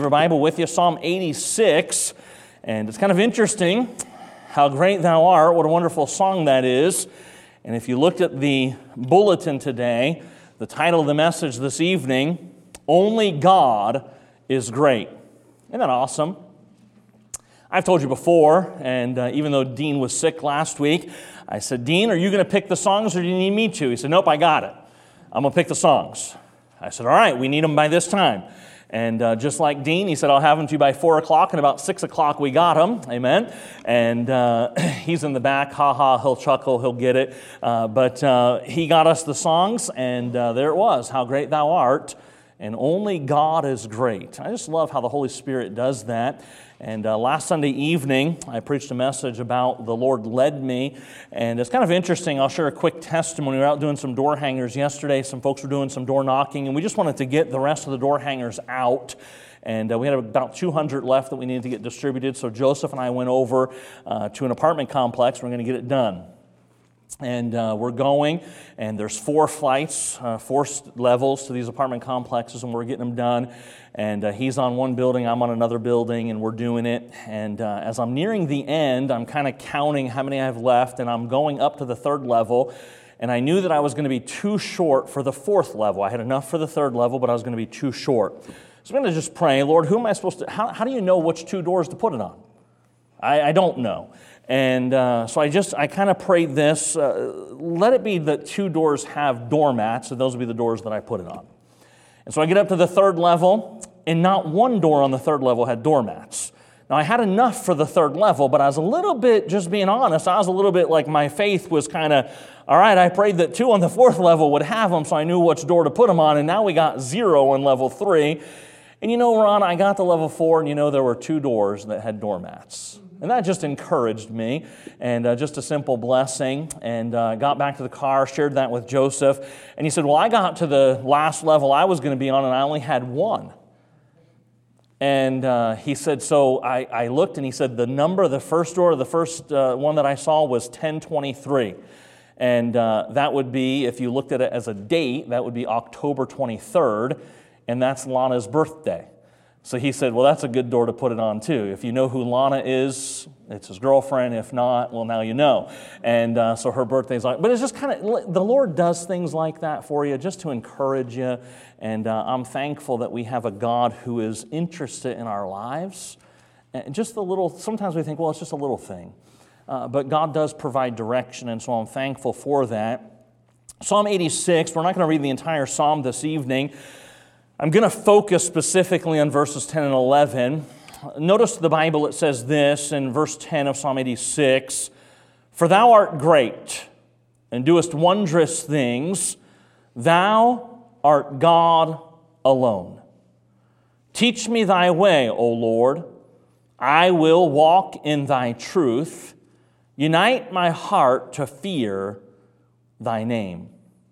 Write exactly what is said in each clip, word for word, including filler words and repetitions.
Your Bible with you, Psalm eighty-six, and it's kind of interesting, How Great Thou Art, what a wonderful song that is. And if you looked at the bulletin today, the title of the message this evening, Only God is Great. Isn't that awesome? I've told you before, and uh, even though Dean was sick last week, I said, Dean, are you going to pick the songs or do you need me to? He said, nope, I got it. I'm going to pick the songs. I said, all right, we need them by this time. And uh, just like Dean, he said, I'll have them to you by four o'clock, and about six o'clock we got them, amen. And uh, he's in the back, ha-ha, he'll chuckle, he'll get it. Uh, but uh, he got us the songs, and uh, there it was, How Great Thou Art, and Only God is Great. I just love how the Holy Spirit does that. And uh, last Sunday evening, I preached a message about the Lord led me, and it's kind of interesting. I'll share a quick testimony. We were out doing some door hangers yesterday. Some folks were doing some door knocking, and we just wanted to get the rest of the door hangers out. And uh, we had about two hundred left that we needed to get distributed, so Joseph and I went over uh, to an apartment complex. We're going to get it done. And uh, we're going, and there's four flights, uh, four levels to these apartment complexes, and we're getting them done. And uh, he's on one building, I'm on another building, and we're doing it. And uh, as I'm nearing the end, I'm kind of counting how many I have left, and I'm going up to the third level. And I knew that I was going to be too short for the fourth level. I had enough for the third level, but I was going to be too short. So I'm going to just pray, Lord, who am I supposed to, how, how do you know which two doors to put it on? I, I don't know. And uh, so I just, I kind of prayed this, uh, let it be that two doors have doormats, and those will be the doors that I put it on. And so I get up to the third level, and not one door on the third level had doormats. Now I had enough for the third level, but I was a little bit, just being honest, I was a little bit like my faith was kind of, all right, I prayed that two on the fourth level would have them, so I knew which door to put them on, and now we got zero on level three. And you know, Ron, I got to level four, and you know there were two doors that had doormats. And that just encouraged me, and uh, just a simple blessing. And uh, got back to the car, shared that with Joseph. And he said, well, I got to the last level I was going to be on, and I only had one. And uh, he said, so I, I looked, and he said, the number, the first door, the first uh, one that I saw was ten twenty-three. And uh, that would be, if you looked at it as a date, that would be October twenty-third, and that's Lana's birthday. So he said, well, that's a good door to put it on, too. If you know who Lana is, it's his girlfriend. If not, well, now you know. And uh, so her birthday's like, but it's just kind of, the Lord does things like that for you just to encourage you. And uh, I'm thankful that we have a God who is interested in our lives. And just the little, sometimes we think, well, it's just a little thing. Uh, but God does provide direction, and so I'm thankful for that. Psalm eighty-six, we're not going to read the entire psalm this evening. I'm going to focus specifically on verses ten and eleven. Notice the Bible, it says this in verse ten of Psalm eighty-six, For thou art great, and doest wondrous things. Thou art God alone. Teach me thy way, O Lord. I will walk in thy truth. Unite my heart to fear thy name.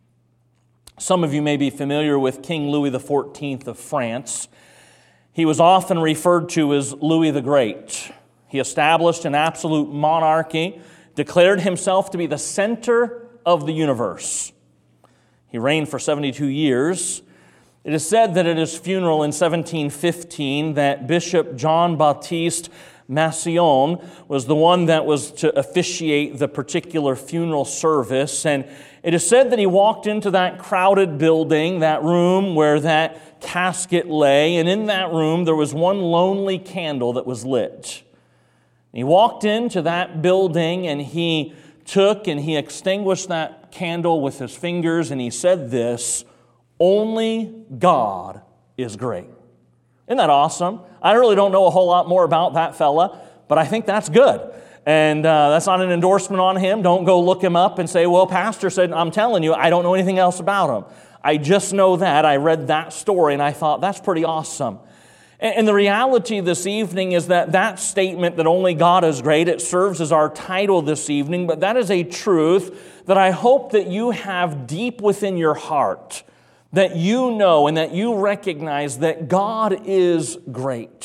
Some of you may be familiar with King Louis the fourteenth of France. He was often referred to as Louis the Great. He established an absolute monarchy, declared himself to be the center of the universe. He reigned for seventy-two years. It is said that at his funeral in seventeen fifteen that Bishop Jean-Baptiste Massillon was the one that was to officiate the particular funeral service, and it is said that he walked into that crowded building, that room where that casket lay, and in that room there was one lonely candle that was lit. He walked into that building and he took and he extinguished that candle with his fingers, and he said this, only God is great. Isn't that awesome? I really don't know a whole lot more about that fella, but I think that's good. And uh, that's not an endorsement on him. Don't go look him up and say, well, pastor said, I'm telling you, I don't know anything else about him. I just know that. I read that story and I thought, that's pretty awesome. And, and the reality this evening is that that statement that only God is great, it serves as our title this evening, but that is a truth that I hope that you have deep within your heart, that you know and that you recognize that God is great.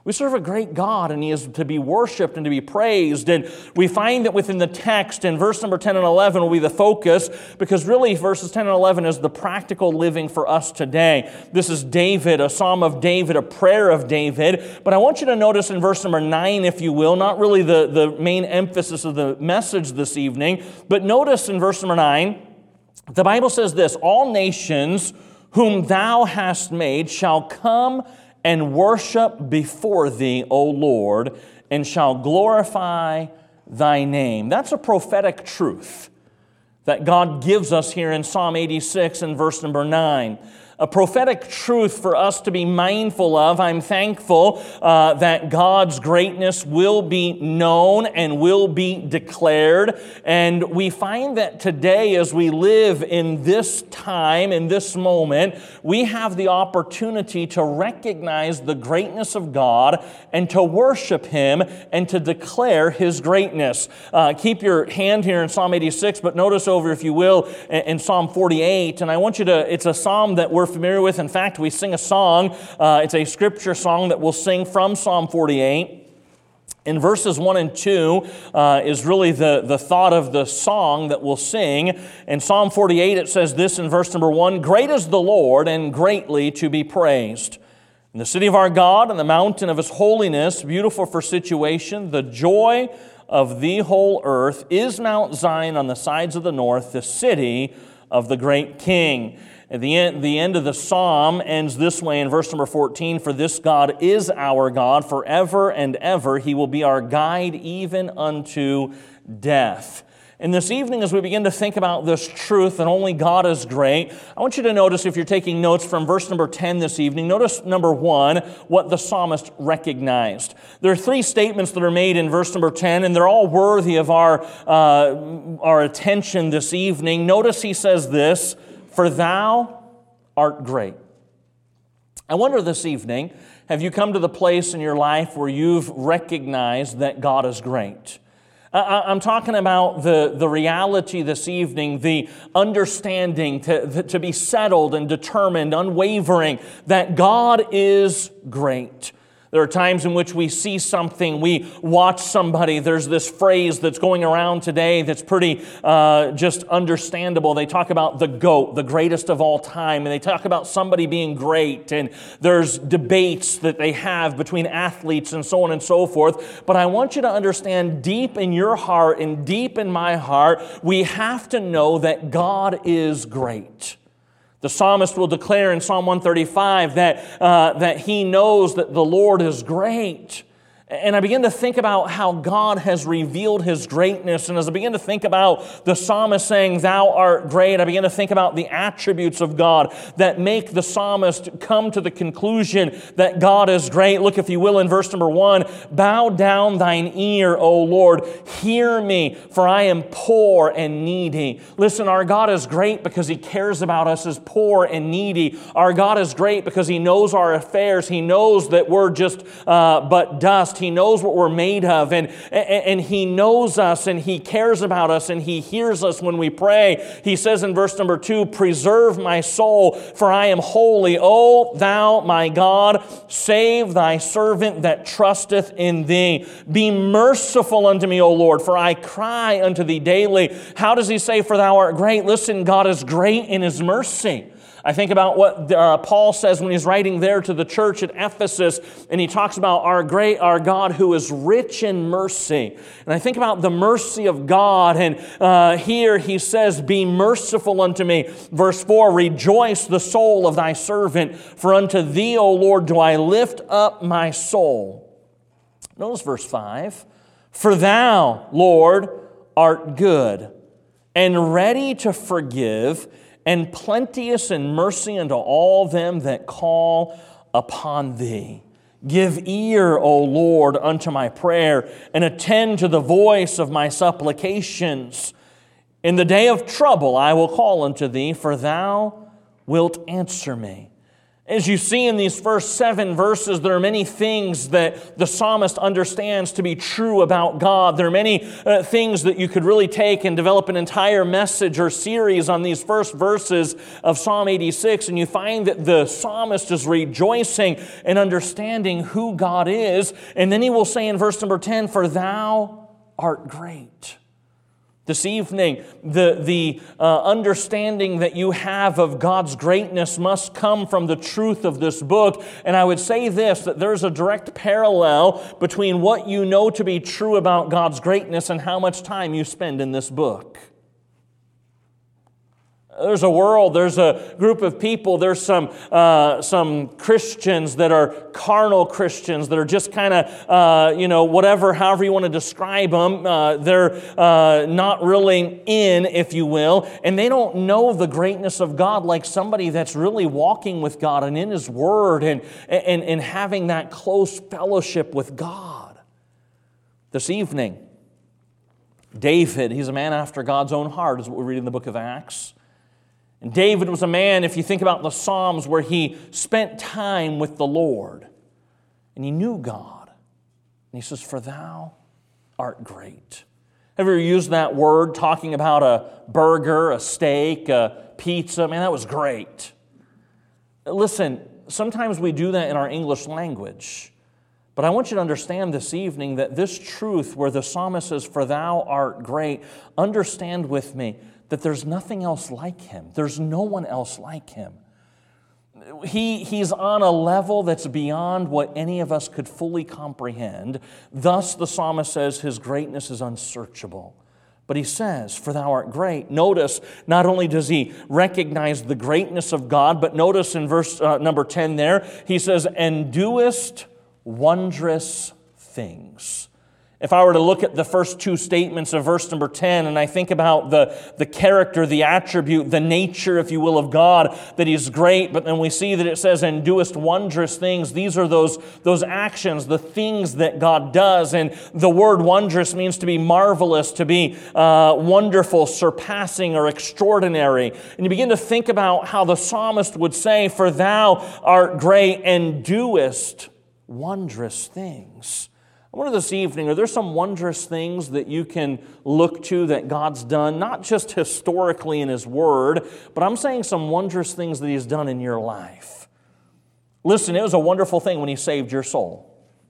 We serve a great God, and He is to be worshiped and to be praised. And we find that within the text, in verse number ten and eleven will be the focus, because really verses ten and eleven is the practical living for us today. This is David, a psalm of David, a prayer of David. But I want you to notice in verse number nine, if you will, not really the, the main emphasis of the message this evening, but notice in verse number nine, the Bible says this: all nations whom thou hast made shall come and worship before thee, O Lord, and shall glorify thy name. That's a prophetic truth that God gives us here in Psalm eighty-six and verse number nine. A prophetic truth for us to be mindful of. I'm thankful uh, that God's greatness will be known and will be declared. And we find that today, as we live in this time, in this moment, we have the opportunity to recognize the greatness of God and to worship Him and to declare His greatness. Uh, keep your hand here in Psalm eighty-six, but notice over, if you will, in Psalm forty-eight. And I want you to, it's a psalm that we're familiar with. In fact, we sing a song. Uh, it's a scripture song that we'll sing from Psalm forty-eight. In verses one and two uh, is really the, the thought of the song that we'll sing. In Psalm forty-eight, it says this in verse number one: great is the Lord, and greatly to be praised. In the city of our God, and the mountain of His holiness, beautiful for situation, the joy of the whole earth is Mount Zion on the sides of the north, the city of the great King. At the end, the end of the psalm ends this way in verse number fourteen: for this God is our God forever and ever. He will be our guide even unto death. And this evening, as we begin to think about this truth that only God is great, I want you to notice, if you're taking notes from verse number ten this evening, notice number one, what the psalmist recognized. There are three statements that are made in verse number ten, and they're all worthy of our, uh, our attention this evening. Notice he says this: for thou art great. I wonder this evening, have you come to the place in your life where you've recognized that God is great? I'm talking about the, the reality this evening, the understanding to, to be settled and determined, unwavering, that God is great. There are times in which we see something, we watch somebody. There's this phrase that's going around today that's pretty uh, just understandable. They talk about the GOAT, the greatest of all time, and they talk about somebody being great, and there's debates that they have between athletes and so on and so forth. But I want you to understand, deep in your heart and deep in my heart, we have to know that God is great. The psalmist will declare in Psalm one thirty-five that, uh, that he knows that the Lord is great. And I begin to think about how God has revealed His greatness. And as I begin to think about the psalmist saying, thou art great, I begin to think about the attributes of God that make the psalmist come to the conclusion that God is great. Look, if you will, in verse number one: bow down thine ear, O Lord, hear me, for I am poor and needy. Listen, our God is great because He cares about us as poor and needy. Our God is great because He knows our affairs. He knows that we're just uh, but dust. He knows what we're made of, and, and He knows us, and He cares about us, and He hears us when we pray. He says in verse number two, preserve my soul, for I am holy. O thou my God, save thy servant that trusteth in thee. Be merciful unto me, O Lord, for I cry unto thee daily. How does he say, for thou art great? Listen, God is great in His mercy. I think about what uh, Paul says when he's writing there to the church at Ephesus, and he talks about our great, our God who is rich in mercy. And I think about the mercy of God, and uh, here he says, be merciful unto me. Verse four, rejoice the soul of thy servant, for unto thee, O Lord, do I lift up my soul. Notice verse five, for thou, Lord, art good and ready to forgive, and plenteous in mercy unto all them that call upon thee. Give ear, O Lord, unto my prayer, and attend to the voice of my supplications. In the day of trouble I will call unto thee, for thou wilt answer me. As you see in these first seven verses, there are many things that the psalmist understands to be true about God. There are many uh, things that you could really take and develop an entire message or series on these first verses of Psalm eighty-six, and you find that the psalmist is rejoicing and understanding who God is. And then he will say in verse number ten, "For thou art great." This evening, the, the uh, understanding that you have of God's greatness must come from the truth of this book. And I would say this, that there's a direct parallel between what you know to be true about God's greatness and how much time you spend in this book. There's a world, there's a group of people, there's some uh, some Christians that are carnal Christians that are just kind of, uh, you know, whatever, however you want to describe them. Uh, they're uh, not really in, if you will, and they don't know the greatness of God like somebody that's really walking with God and in His Word and, and, and having that close fellowship with God. This evening, David, he's a man after God's own heart, is what we read in the book of Acts. And David was a man, if you think about the Psalms, where he spent time with the Lord. And he knew God. And he says, "For thou art great." Have you ever used that word talking about a burger, a steak, a pizza? Man, that was great. Listen, sometimes we do that in our English language. But I want you to understand this evening that this truth where the psalmist says, "For thou art great," understand with me that there's nothing else like Him. There's no one else like Him. He, he's on a level that's beyond what any of us could fully comprehend. Thus, the psalmist says His greatness is unsearchable. But he says, "For thou art great." Notice, not only does he recognize the greatness of God, but notice in verse uh, number ten there, he says, "And doest wondrous things." If I were to look at the first two statements of verse number ten, and I think about the, the character, the attribute, the nature, if you will, of God, that He's great, but then we see that it says, "And doest wondrous things." These are those, those actions, the things that God does. And the word wondrous means to be marvelous, to be uh, wonderful, surpassing, or extraordinary. And you begin to think about how the psalmist would say, "For thou art great and doest wondrous things." I wonder this evening, are there some wondrous things that you can look to that God's done, not just historically in His Word, but I'm saying some wondrous things that He's done in your life? Listen, it was a wonderful thing when He saved your soul.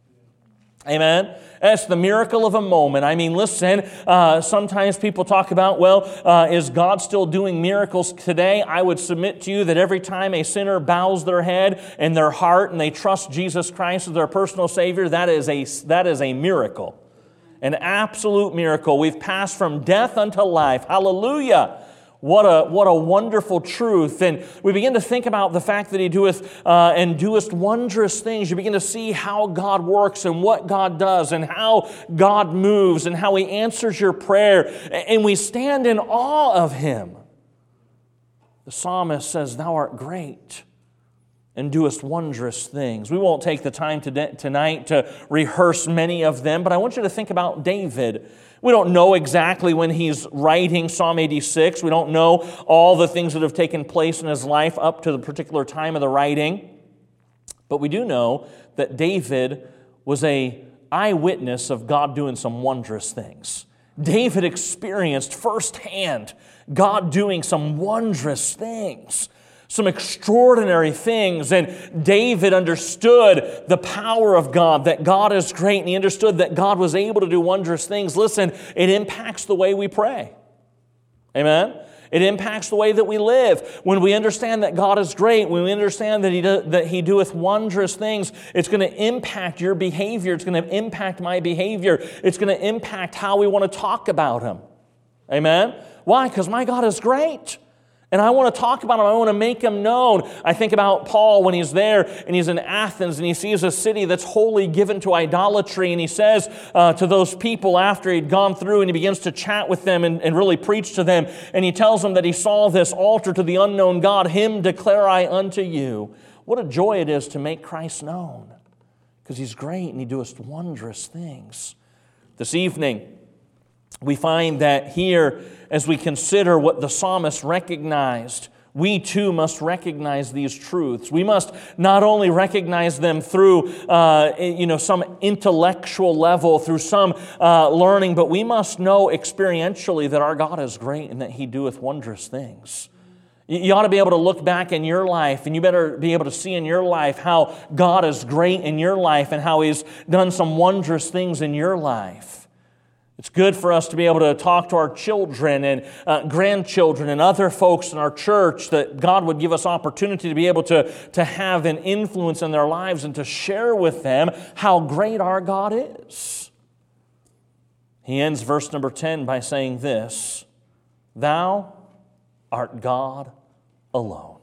Amen? That's the miracle of a moment. I mean, listen, uh, sometimes people talk about, well, uh, is God still doing miracles today? I would submit to you that every time a sinner bows their head and their heart and they trust Jesus Christ as their personal Savior, that is a, that is a miracle. An absolute miracle. We've passed from death unto life. Hallelujah. What a, what a wonderful truth. And we begin to think about the fact that He doeth uh, and doest wondrous things. You begin to see how God works and what God does and how God moves and how He answers your prayer. And we stand in awe of Him. The psalmist says, "Thou art great and doest wondrous things." We won't take the time today, tonight to rehearse many of them, but I want you to think about David. We don't know exactly when he's writing Psalm eighty-six. We don't know all the things that have taken place in his life up to the particular time of the writing. But we do know that David was an eyewitness of God doing some wondrous things. David experienced firsthand God doing some wondrous things, some extraordinary things. And David understood the power of God, that God is great, and he understood that God was able to do wondrous things. Listen, it impacts the way we pray. Amen? It impacts the way that we live. When we understand that God is great, when we understand that He do, that He doeth wondrous things, it's going to impact your behavior. It's going to impact my behavior. It's going to impact how we want to talk about Him. Amen? Why? Because my God is great. And I want to talk about Him. I want to make Him known. I think about Paul when he's there and he's in Athens and he sees a city that's wholly given to idolatry. And he says uh, to those people after he'd gone through, and he begins to chat with them and, and really preach to them. And he tells them that he saw this altar to the unknown God. "Him declare I unto you." What a joy it is to make Christ known, because He's great and He doeth wondrous things. This evening, we find that here, as we consider what the psalmist recognized we too must recognize these truths. We must not only recognize them through uh, you know, some intellectual level, through some uh, learning, but we must know experientially that our God is great and that He doeth wondrous things. You ought to be able to look back in your life, and you better be able to see in your life how God is great in your life and how He's done some wondrous things in your life. It's good for us to be able to talk to our children and uh, grandchildren and other folks in our church, that God would give us opportunity to be able to, to have an influence in their lives and to share with them how great our God is. He ends verse number ten by saying this, "Thou art God alone."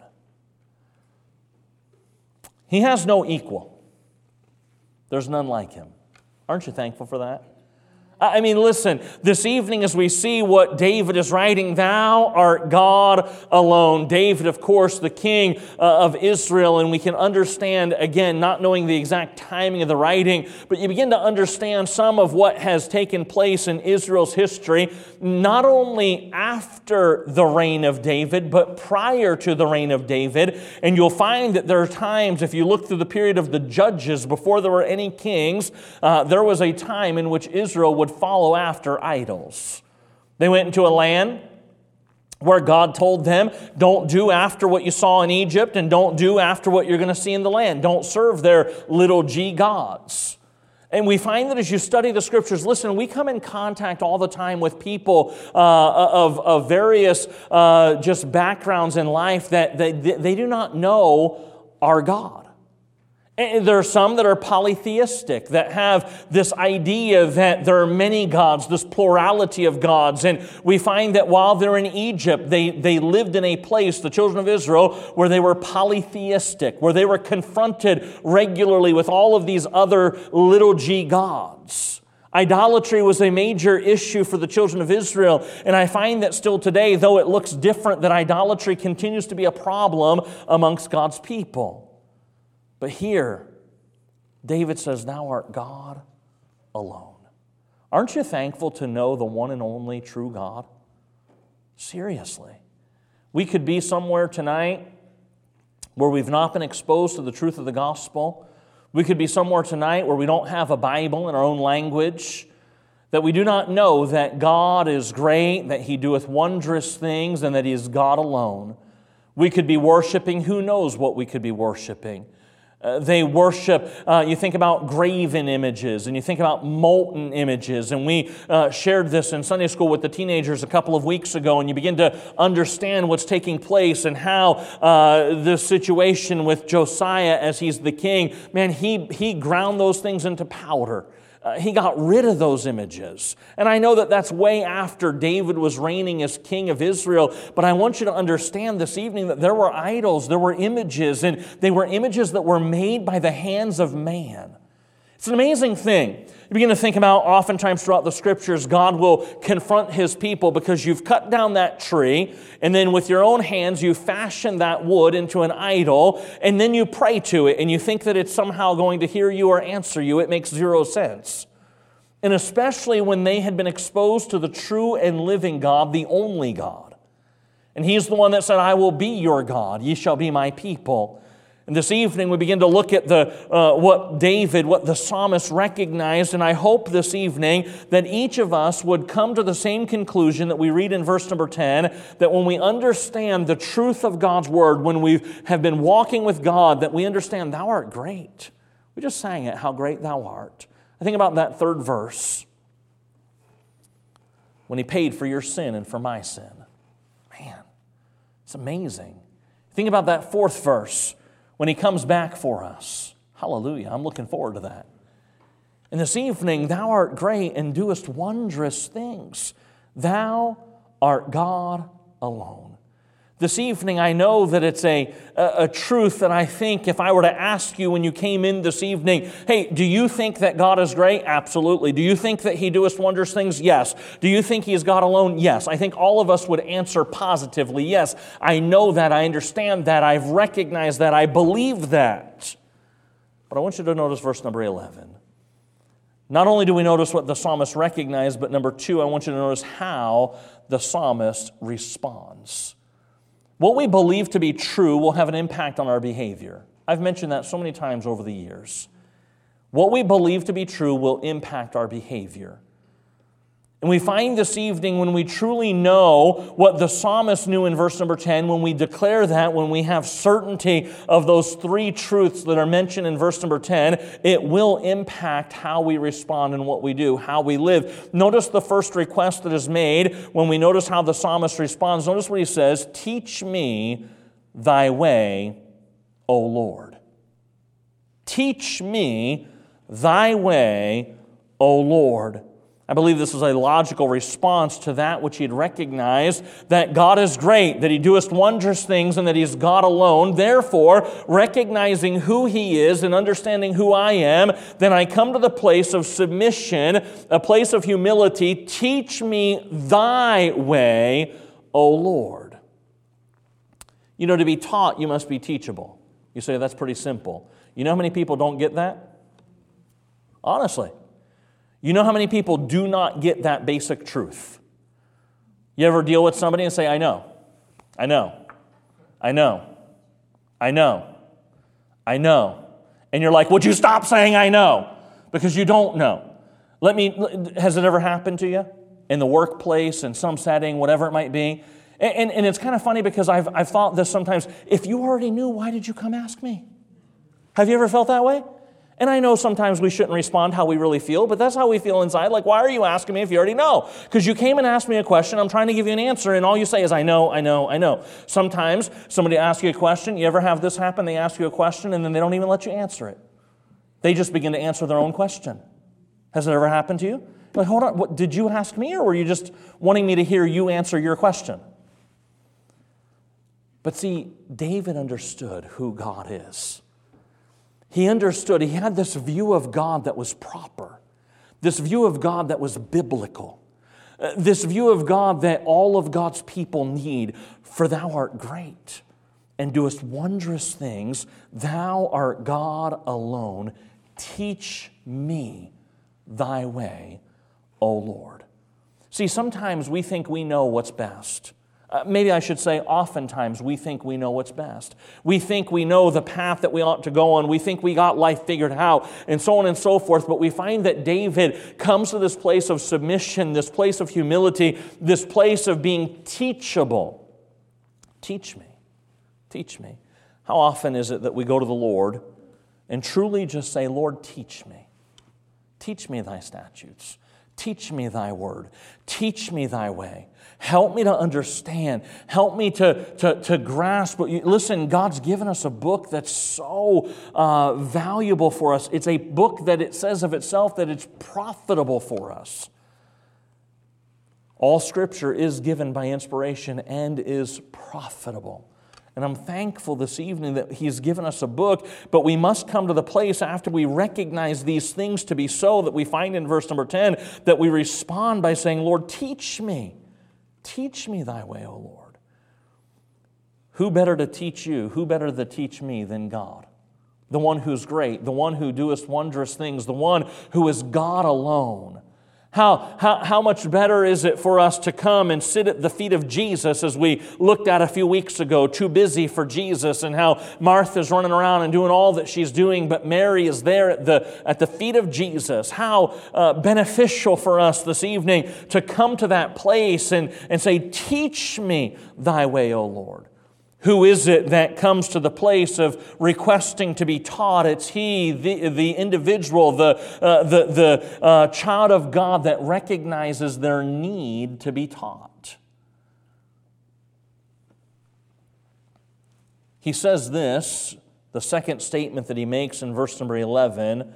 He has no equal. There's none like Him. Aren't you thankful for that? I mean, listen, this evening as we see what David is writing, "Thou art God alone." David, of course, the king of Israel, and we can understand, again, not knowing the exact timing of the writing, but you begin to understand some of what has taken place in Israel's history, not only after the reign of David, but prior to the reign of David. And you'll find that there are times, if you look through the period of the judges, before there were any kings, uh, there was a time in which Israel would follow after idols. They went into a land where God told them, don't do after what you saw in Egypt, and don't do after what you're going to see in the land. Don't serve their little g gods. And we find that as you study the Scriptures, listen, we come in contact all the time with people uh, of, of various uh, just backgrounds in life that they, they do not know our God. And there are some that are polytheistic, that have this idea that there are many gods, this plurality of gods. And we find that while they're in Egypt, they, they lived in a place, the children of Israel, where they were polytheistic, where they were confronted regularly with all of these other little g gods. Idolatry was a major issue for the children of Israel, and I find that still today, though it looks different, that idolatry continues to be a problem amongst God's people. But here, David says, "Thou art God alone." Aren't you thankful to know the one and only true God? Seriously. We could be somewhere tonight where we've not been exposed to the truth of the gospel. We could be somewhere tonight where we don't have a Bible in our own language, that we do not know that God is great, that He doeth wondrous things, and that He is God alone. We could be worshiping, who knows what we could be worshiping. Uh, they worship, uh, you think about graven images, and you think about molten images, and we uh, shared this in Sunday school with the teenagers a couple of weeks ago, and you begin to understand what's taking place and how uh, the situation with Josiah as he's the king, man, he, he ground those things into powder. Uh, he got rid of those images. And I know that that's way after David was reigning as king of Israel, but I want you to understand this evening that there were idols, there were images, and they were images that were made by the hands of man. It's an amazing thing. You begin to think about, oftentimes throughout the Scriptures, God will confront His people because you've cut down that tree, and then with your own hands you fashion that wood into an idol, and then you pray to it, and you think that it's somehow going to hear you or answer you. It makes zero sense. And especially when they had been exposed to the true and living God, the only God. And He's the one that said, "I will be your God, ye shall be my people." And this evening we begin to look at the uh, what David, what the psalmist recognized, and I hope this evening that each of us would come to the same conclusion that we read in verse number ten, that when we understand the truth of God's Word, when we have been walking with God, that we understand, "Thou art great." We just sang it, "How great Thou art." I think about that third verse, when He paid for your sin and for my sin. Man, it's amazing. Think about that fourth verse, when He comes back for us. Hallelujah. I'm looking forward to that. And this evening, "Thou art great and doest wondrous things. Thou art God alone." This evening, I know that it's a, a, a truth that I think if I were to ask you when you came in this evening, hey, do you think that God is great? Absolutely. Do you think that He doeth wondrous things? Yes. Do you think He is God alone? Yes. I think all of us would answer positively, yes. I know that. I understand that. I've recognized that. I believe that. But I want you to notice verse number eleven. Not only do we notice what the psalmist recognized, but number two, I want you to notice how the psalmist responds. What we believe to be true will have an impact on our behavior. I've mentioned that so many times over the years. What we believe to be true will impact our behavior. And we find this evening when we truly know what the psalmist knew in verse number ten, when we declare that, when we have certainty of those three truths that are mentioned in verse number ten, it will impact how we respond and what we do, how we live. Notice the first request that is made when we notice how the psalmist responds. Notice what he says, "Teach me thy way, O Lord." Teach me thy way, O Lord. I believe this is a logical response to that which he had recognized, that God is great, that he doeth wondrous things, and that he is God alone. Therefore, recognizing who he is and understanding who I am, then I come to the place of submission, a place of humility. Teach me thy way, O Lord. You know, to be taught, you must be teachable. You say, that's pretty simple. You know how many people don't get that? Honestly. You know how many people do not get that basic truth? You ever deal with somebody and say, I know, I know, I know, I know, I know. And you're like, would you stop saying I know? Because you don't know. Let me, has it ever happened to you? In the workplace, in some setting, whatever it might be? And, and, and it's kind of funny because I've, I've thought this sometimes, if you already knew, why did you come ask me? Have you ever felt that way? And I know sometimes we shouldn't respond how we really feel, but that's how we feel inside. Like, why are you asking me if you already know? Because you came and asked me a question, I'm trying to give you an answer, and all you say is, I know, I know, I know. Sometimes somebody asks you a question, you ever have this happen? They ask you a question, and then they don't even let you answer it. They just begin to answer their own question. Has it ever happened to you? Like, hold on, what, did you ask me, or were you just wanting me to hear you answer your question? But see, David understood who God is. He understood, he had this view of God that was proper, this view of God that was biblical, uh, this view of God that all of God's people need. For thou art great and doest wondrous things. Thou art God alone. Teach me thy way, O Lord. See, sometimes we think we know what's best. Uh, maybe I should say oftentimes we think we know what's best. We think we know the path that we ought to go on. We think we got life figured out and so on and so forth. But we find that David comes to this place of submission, this place of humility, this place of being teachable. Teach me. Teach me. How often is it that we go to the Lord and truly just say, Lord, teach me. Teach me thy statutes. Teach me thy word. Teach me thy way. Help me to understand. Help me to, to, to grasp. Listen, God's given us a book that's so uh, valuable for us. It's a book that it says of itself that it's profitable for us. All Scripture is given by inspiration and is profitable. And I'm thankful this evening that He's given us a book, but we must come to the place after we recognize these things to be so that we find in verse number ten that we respond by saying, Lord, teach me. Teach me thy way, O Lord. Who better to teach you, who better to teach me than God? The one who's great, the one who doeth wondrous things, the one who is God alone. How, how, how much better is it for us to come and sit at the feet of Jesus, as we looked at a few weeks ago, too busy for Jesus, and how Martha's running around and doing all that she's doing, but Mary is there at the, at the feet of Jesus. How uh, beneficial for us this evening to come to that place and, and say, teach me thy way, O Lord. Who is it that comes to the place of requesting to be taught? It's he, the, the individual, the, uh, the, the uh, child of God that recognizes their need to be taught. He says this, the second statement that he makes in verse number eleven,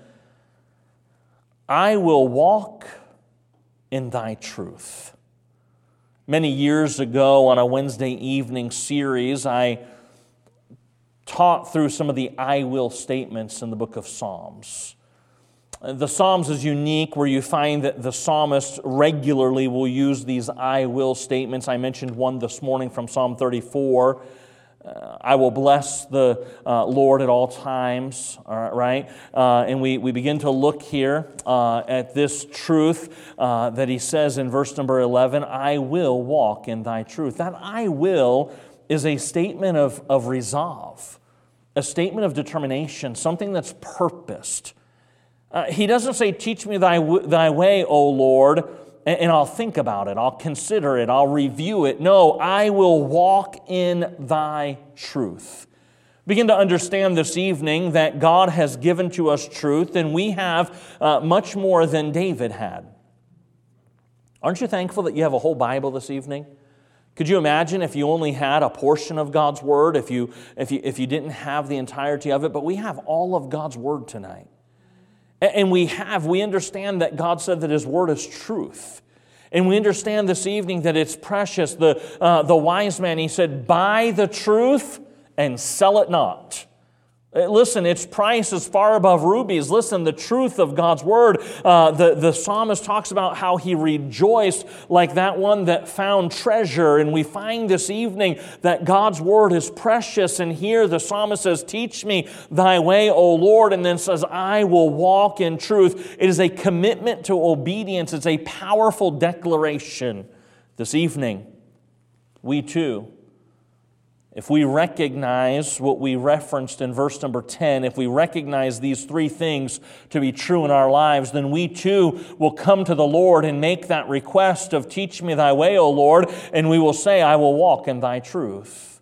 I will walk in thy truth. Many years ago on a Wednesday evening series, I taught through some of the I will statements in the book of Psalms. The Psalms is unique where you find that the psalmist regularly will use these I will statements. I mentioned one this morning from Psalm thirty-four. Uh, I will bless the uh, Lord at all times, all right? Uh, and we, we begin to look here uh, at this truth uh, that he says in verse number eleven, I will walk in thy truth. That I will is a statement of, of resolve, a statement of determination, something that's purposed. Uh, he doesn't say, teach me thy, thy way, O Lord, and, and I'll think about it, I'll consider it, I'll review it. No, I will walk in thy truth. Begin to understand this evening that God has given to us truth, and we have uh, much more than David had. Aren't you thankful that you have a whole Bible this evening? Could you imagine if you only had a portion of God's Word, if you, if you, if you didn't have the entirety of it? But we have all of God's Word tonight. And we have, we understand that God said that His Word is truth. And we understand this evening that it's precious. The, uh, the wise man, he said, buy the truth and sell it not. Listen, its price is far above rubies. Listen, the truth of God's Word. Uh, the, the psalmist talks about how he rejoiced like that one that found treasure. And we find this evening that God's Word is precious. And here the psalmist says, teach me thy way, O Lord. And then says, I will walk in truth. It is a commitment to obedience. It's a powerful declaration. This evening, we too, if we recognize what we referenced in verse number ten, if we recognize these three things to be true in our lives, then we too will come to the Lord and make that request of teach me thy way, O Lord, and we will say, I will walk in thy truth.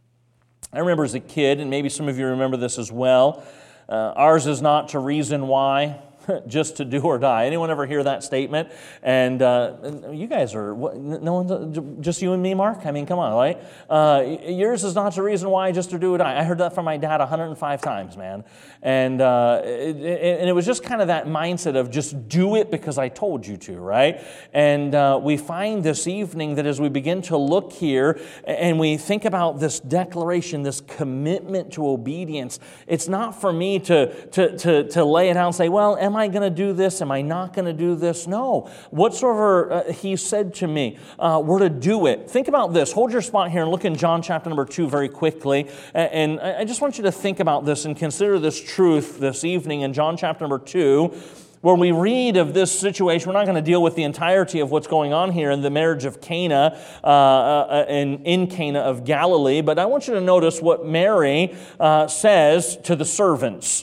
I remember as a kid, and maybe some of you remember this as well, uh, ours is not to reason why, just to do or die. Anyone ever hear that statement? And uh, you guys are, what, no one, just you and me, Mark? I mean, come on, right? Uh, yours is not to reason why, just to do or die. I heard that from my dad one hundred five times, man. And, uh, it, it, and it was just kind of that mindset of just do it because I told you to, right? And uh, we find this evening that as we begin to look here and we think about this declaration, this commitment to obedience, it's not for me to, to, to, to lay it out and say, well, am I going to do this? Am I not going to do this? No. Whatsoever uh, he said to me, uh, we're to do it. Think about this. Hold your spot here and look in John chapter number two very quickly. And, and I just want you to think about this and consider this truth this evening in John chapter number two, where we read of this situation. We're not going to deal with the entirety of what's going on here in the marriage of Cana uh, uh, in, in Cana of Galilee, but I want you to notice what Mary uh, says to the servants.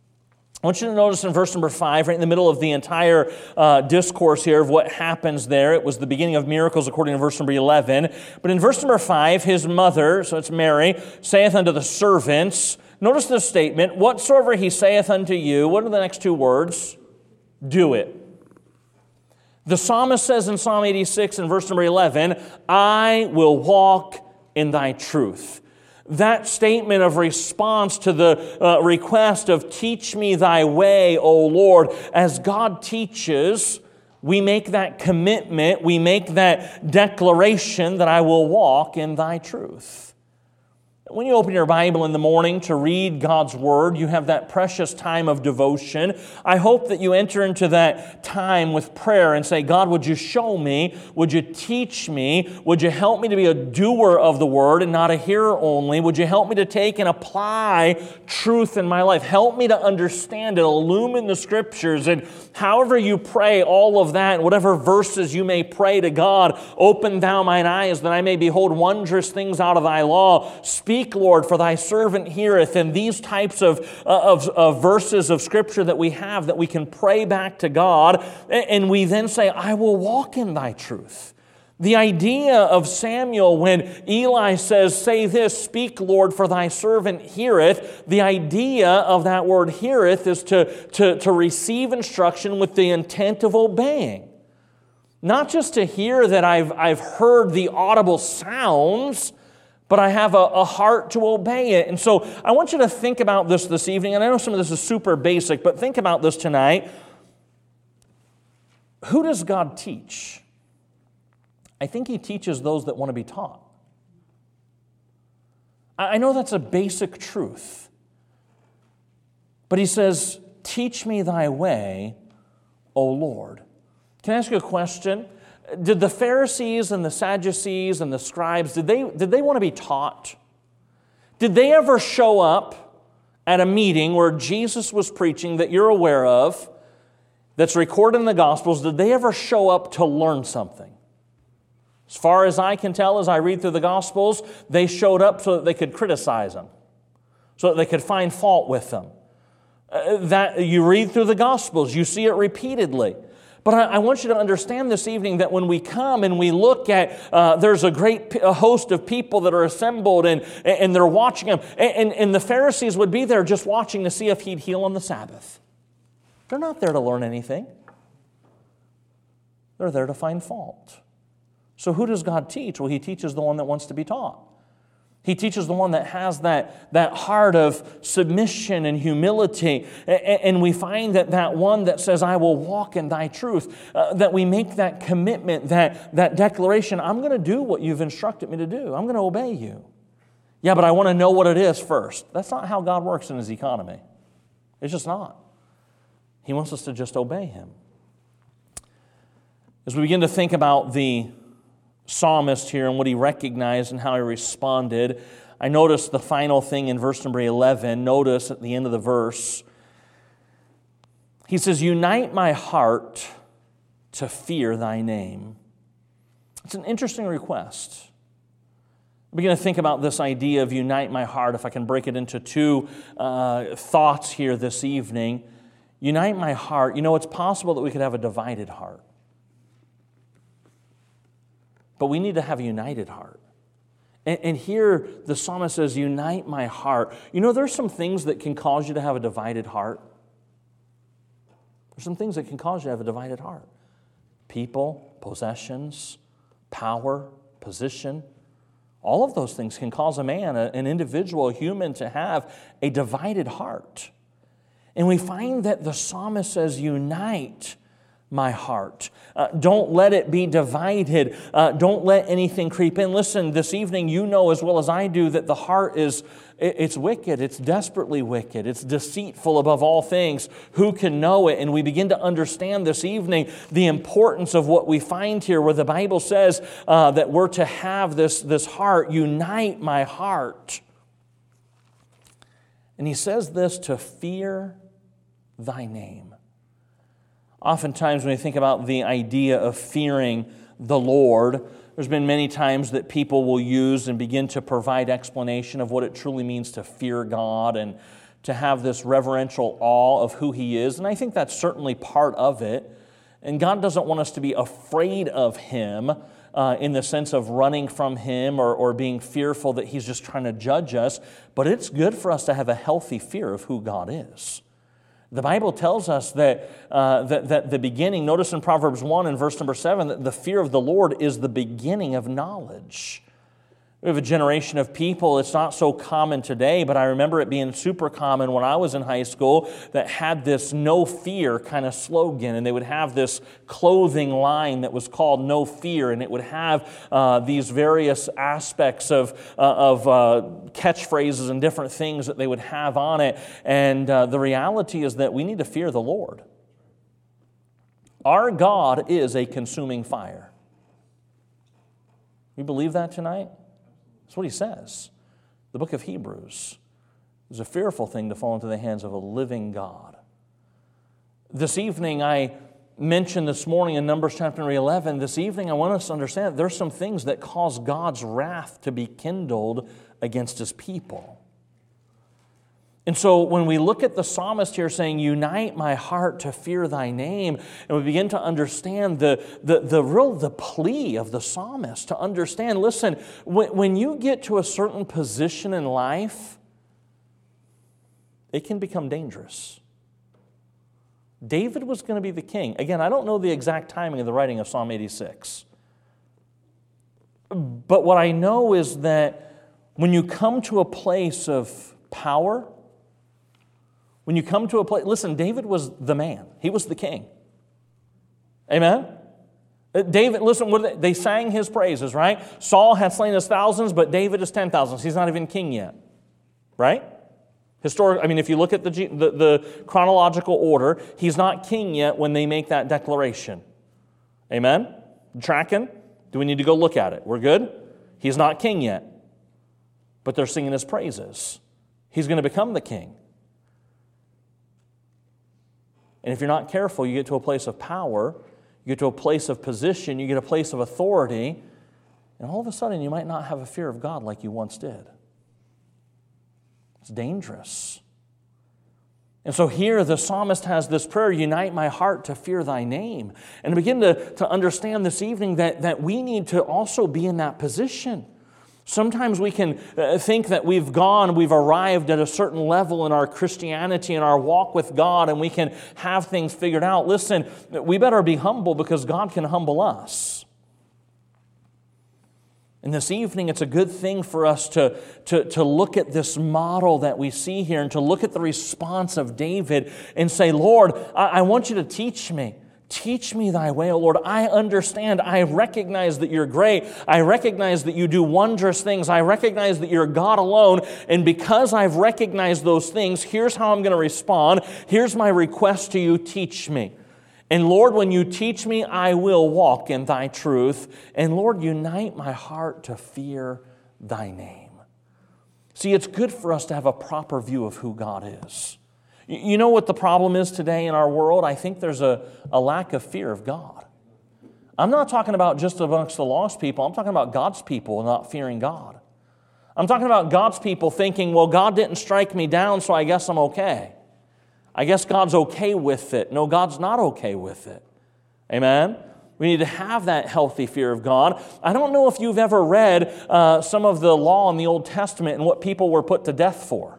I want you to notice in verse number five, right in the middle of the entire uh, discourse here of what happens there. It was the beginning of miracles according to verse number eleven. But in verse number five, his mother, so it's Mary, saith unto the servants, notice this statement, whatsoever he saith unto you, what are the next two words? Do it. The psalmist says in Psalm eighty-six in verse number eleven, I will walk in thy truth. That statement of response to the uh, request of teach me thy way, O Lord, as God teaches, we make that commitment, we make that declaration that I will walk in thy truth. When you open your Bible in the morning to read God's Word, you have that precious time of devotion. I hope that you enter into that time with prayer and say, God, would you show me? Would you teach me? Would you help me to be a doer of the Word and not a hearer only? Would you help me to take and apply truth in my life? Help me to understand it, illumine the Scriptures, and however you pray all of that, whatever verses you may pray to God, open thou mine eyes that I may behold wondrous things out of thy law. Speak Speak, Lord, for thy servant heareth. And these types of, uh, of, of verses of Scripture that we have that we can pray back to God, and we then say, I will walk in thy truth. The idea of Samuel when Eli says, say this, speak, Lord, for thy servant heareth, the idea of that word heareth is to, to, to receive instruction with the intent of obeying. Not just to hear that I've, I've heard the audible sounds, but I have a, a heart to obey it. And so I want you to think about this this evening, and I know some of this is super basic, but think about this tonight. Who does God teach? I think He teaches those that want to be taught. I know that's a basic truth. But He says, teach me thy way, O Lord. Can I ask you a question? Did the Pharisees and the Sadducees and the scribes, did they, did they want to be taught? Did they ever show up at a meeting where Jesus was preaching that you're aware of, that's recorded in the Gospels? Did they ever show up to learn something? As far as I can tell, as I read through the Gospels, they showed up so that they could criticize him, so that they could find fault with him. Uh, that you read through the Gospels, you see it repeatedly. But I, I want you to understand this evening that when we come and we look at, uh, there's a great p- a host of people that are assembled and, and they're watching him. And, and, and the Pharisees would be there just watching to see if he'd heal on the Sabbath. They're not there to learn anything. They're there to find fault. So who does God teach? Well, He teaches the one that wants to be taught. He teaches the one that has that, that heart of submission and humility. And we find that that one that says, I will walk in thy truth, uh, that we make that commitment, that, that declaration, I'm going to do what you've instructed me to do. I'm going to obey you. Yeah, but I want to know what it is first. That's not how God works in His economy. It's just not. He wants us to just obey Him. As we begin to think about the psalmist here and what he recognized and how he responded, I noticed the final thing in verse number eleven. Notice at the end of the verse, he says, unite my heart to fear thy name. It's an interesting request. I begin to think about this idea of unite my heart, if I can break it into two uh, thoughts here this evening. Unite my heart. You know, it's possible that we could have a divided heart. But we need to have a united heart. And, and here the psalmist says, unite my heart. You know, there's some things that can cause you to have a divided heart. There's some things that can cause you to have a divided heart. People, possessions, power, position. All of those things can cause a man, a, an individual, a human, to have a divided heart. And we find that the psalmist says, unite my heart. Uh, don't let it be divided. Uh, don't let anything creep in. Listen, this evening you know as well as I do that the heart is, it's wicked. It's desperately wicked. It's deceitful above all things. Who can know it? And we begin to understand this evening the importance of what we find here where the Bible says uh, that we're to have this, this heart, unite my heart. And he says this, to fear thy name. Oftentimes when we think about the idea of fearing the Lord, there's been many times that people will use and begin to provide explanation of what it truly means to fear God and to have this reverential awe of who He is. And I think that's certainly part of it. And God doesn't want us to be afraid of Him uh, in the sense of running from Him or, or being fearful that He's just trying to judge us. But it's good for us to have a healthy fear of who God is. The Bible tells us that, uh, that, that the beginning, notice in Proverbs one and verse number seven, that the fear of the Lord is the beginning of knowledge. We have a generation of people, it's not so common today, but I remember it being super common when I was in high school, that had this no fear kind of slogan, and they would have this clothing line that was called No Fear, and it would have uh, these various aspects of, uh, of uh, catchphrases and different things that they would have on it, and uh, the reality is that we need to fear the Lord. Our God is a consuming fire. You believe that tonight? That's what he says. The book of Hebrews is a fearful thing to fall into the hands of a living God. This evening, I mentioned this morning in Numbers chapter eleven, this evening I want us to understand that there's some things that cause God's wrath to be kindled against His people. And so when we look at the psalmist here saying, unite my heart to fear thy name, and we begin to understand the, the, the real the plea of the psalmist to understand, listen, when, when you get to a certain position in life, it can become dangerous. David was going to be the king. Again, I don't know the exact timing of the writing of Psalm eighty-six. But what I know is that when you come to a place of power, when you come to a place, listen, David was the man. He was the king. Amen? David, listen, what they, they sang his praises, right? Saul had slain his thousands, but David is ten thousands. He's not even king yet, right? Historic, I mean, if you look at the, the, the chronological order, he's not king yet when they make that declaration. Amen? Tracking? Do we need to go look at it? We're good? He's not king yet, but they're singing his praises. He's going to become the king. And if you're not careful, you get to a place of power, you get to a place of position, you get a place of authority, And all of a sudden, you might not have a fear of God like you once did. It's dangerous. And so here the psalmist has this prayer, unite my heart to fear thy name. And to begin to, to understand this evening that, that we need to also be in that position. Sometimes we can think that we've gone, we've arrived at a certain level in our Christianity and our walk with God, and we can have things figured out. Listen, we better be humble because God can humble us. And this evening, it's a good thing for us to, to, to look at this model that we see here and to look at the response of David and say, Lord, I, I want you to teach me. Teach me thy way, O Lord. I understand. I recognize that you're great. I recognize that you do wondrous things. I recognize that you're God alone. And because I've recognized those things, here's how I'm going to respond. Here's my request to you. Teach me. And Lord, when you teach me, I will walk in thy truth. And Lord, unite my heart to fear thy name. See, it's good for us to have a proper view of who God is. You know what the problem is today in our world? I think there's a, a lack of fear of God. I'm not talking about just amongst the lost people. I'm talking about God's people not fearing God. I'm talking about God's people thinking, well, God didn't strike me down, so I guess I'm okay. I guess God's okay with it. No, God's not okay with it. Amen? We need to have that healthy fear of God. I don't know if you've ever read uh, some of the law in the Old Testament and what people were put to death for.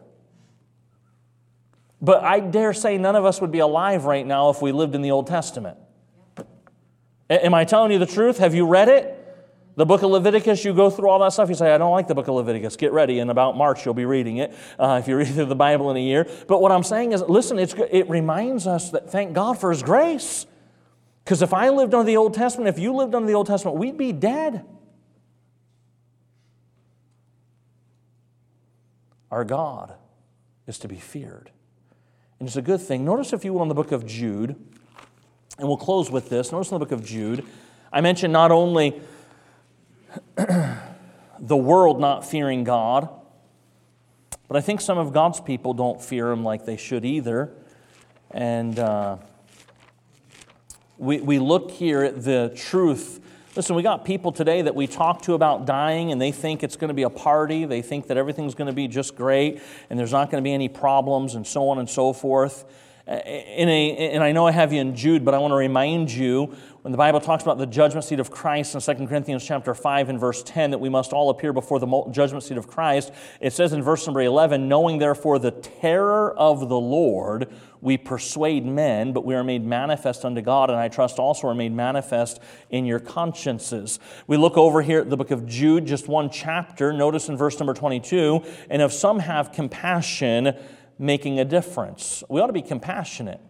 But I dare say none of us would be alive right now if we lived in the Old Testament. A- am I telling you the truth? Have you read it? The book of Leviticus, you go through all that stuff. You say, I don't like the book of Leviticus. Get ready. In about March, you'll be reading it uh, if you read through the Bible in a year. But what I'm saying is, listen, it's, it reminds us that thank God for His grace. Because if I lived under the Old Testament, if you lived under the Old Testament, we'd be dead. Our God is to be feared. And it's a good thing. Notice, if you will, in the book of Jude, and we'll close with this. Notice in the book of Jude, I mentioned not only the world not fearing God, but I think some of God's people don't fear Him like they should either. And uh, we, we look here at the truth. Listen, we got people today that we talk to about dying, and they think it's going to be a party. They think that everything's going to be just great, and there's not going to be any problems, and so on and so forth. In a, and I know I have you in Jude, but I want to remind you, when the Bible talks about the judgment seat of Christ in Second Corinthians chapter five and verse ten, that we must all appear before the judgment seat of Christ, it says in verse number eleven, knowing therefore the terror of the Lord, we persuade men, but we are made manifest unto God, and I trust also are made manifest in your consciences. We look over here at the book of Jude, just one chapter. Notice in verse number twenty-two, and if some have compassion, making a difference. We ought to be compassionate.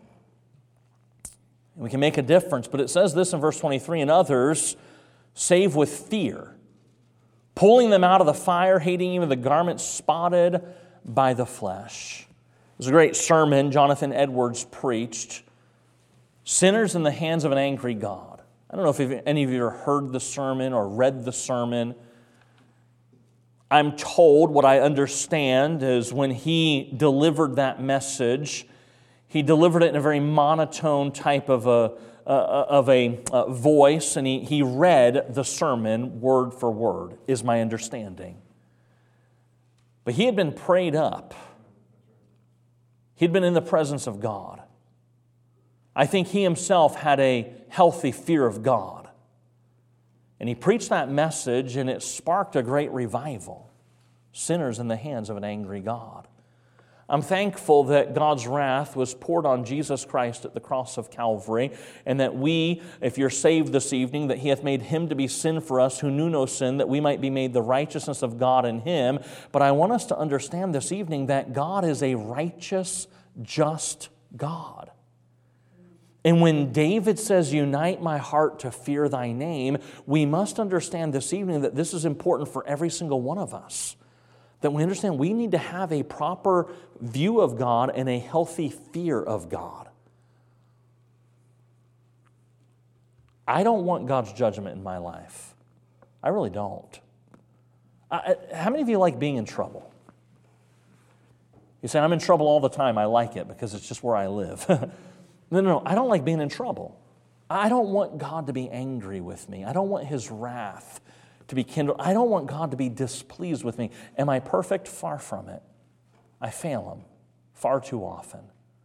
We can make a difference, but it says this in verse twenty-three, and others save with fear, pulling them out of the fire, hating even the garment spotted by the flesh. It was a great sermon Jonathan Edwards preached, Sinners in the Hands of an Angry God. I don't know if any of you have heard the sermon or read the sermon. I'm told, what I understand is when he delivered that message, he delivered it in a very monotone type of a, uh, of a uh, voice, and he, he read the sermon word for word, is my understanding. But he had been prayed up. He'd been in the presence of God. I think he himself had a healthy fear of God. And he preached that message, and it sparked a great revival. Sinners in the hands of an angry God. I'm thankful that God's wrath was poured on Jesus Christ at the cross of Calvary, and that we, if you're saved this evening, that He hath made Him to be sin for us who knew no sin, that we might be made the righteousness of God in Him. But I want us to understand this evening that God is a righteous, just God. And when David says, unite my heart to fear thy name, we must understand this evening that this is important for every single one of us. That we understand we need to have a proper view of God and a healthy fear of God. I don't want God's judgment in my life. I really don't. I, how many of you like being in trouble? You say, I'm in trouble all the time. I like it because it's just where I live. No, no, no. I don't like being in trouble. I don't want God to be angry with me. I don't want His wrath to be kindled. I don't want God to be displeased with me. Am I perfect? Far from it. I fail Him far too often.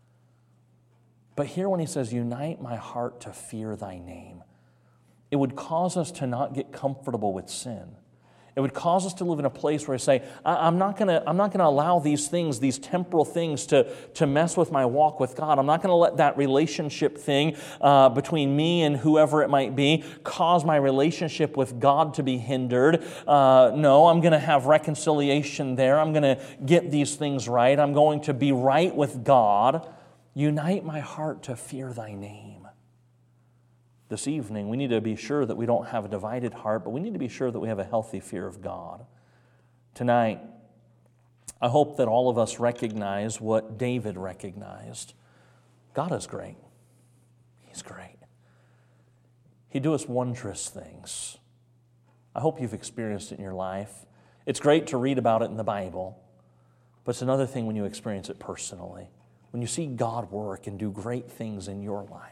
But here when He says, unite my heart to fear thy name, it would cause us to not get comfortable with sin. It would cause us to live in a place where I say, I'm not going to I'm not going to allow these things, these temporal things to, to mess with my walk with God. I'm not going to let that relationship thing uh, between me and whoever it might be cause my relationship with God to be hindered. Uh, no, I'm going to have reconciliation there. I'm going to get these things right. I'm going to be right with God. Unite my heart to fear thy name. This evening, we need to be sure that we don't have a divided heart, but we need to be sure that we have a healthy fear of God. Tonight, I hope that all of us recognize what David recognized. God is great. He's great. He doeth wondrous things. I hope you've experienced it in your life. It's great to read about it in the Bible, but it's another thing when you experience it personally. When you see God work and do great things in your life.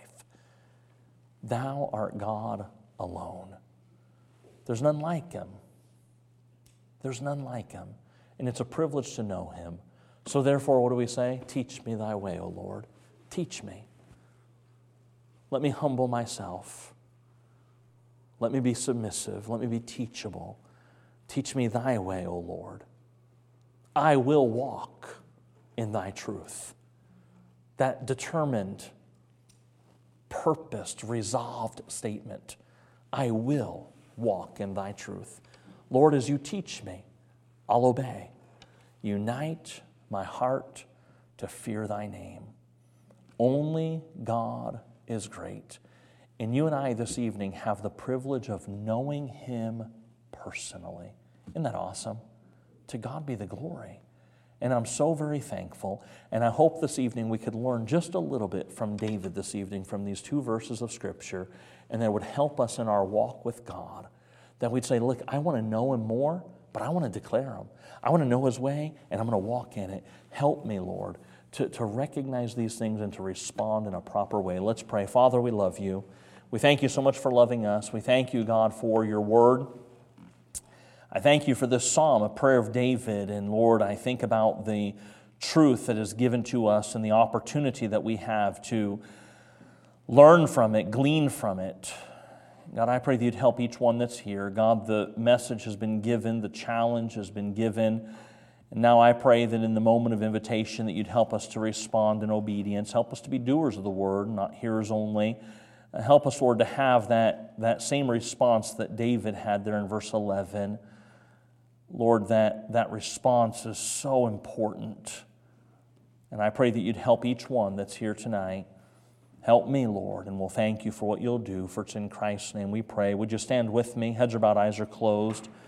Thou art God alone. There's none like Him. There's none like Him. And it's a privilege to know Him. So therefore, what do we say? Teach me thy way, O Lord. Teach me. Let me humble myself. Let me be submissive. Let me be teachable. Teach me thy way, O Lord. I will walk in thy truth. That determined, purposed, resolved statement. I will walk in thy truth. Lord, as you teach me, I'll obey. Unite my heart to fear thy name. Only God is great. And you and I this evening have the privilege of knowing Him personally. Isn't that awesome? To God be the glory. And I'm so very thankful, and I hope this evening we could learn just a little bit from David this evening, from these two verses of Scripture, and that would help us in our walk with God. That we'd say, look, I want to know Him more, but I want to declare Him. I want to know His way, and I'm going to walk in it. Help me, Lord, to, to recognize these things and to respond in a proper way. Let's pray. Father, we love you. We thank you so much for loving us. We thank you, God, for your word. I thank you for this psalm, a prayer of David. And Lord, I think about the truth that is given to us and the opportunity that we have to learn from it, glean from it. God, I pray that you'd help each one that's here. God, the message has been given, the challenge has been given. And now I pray that in the moment of invitation that you'd help us to respond in obedience. Help us to be doers of the word, not hearers only. Help us, Lord, to have that, that same response that David had there in verse eleven. Lord, that, that response is so important. And I pray that you'd help each one that's here tonight. Help me, Lord, and we'll thank you for what you'll do. For it's in Christ's name we pray. Would you stand with me? Heads are bowed, eyes are closed.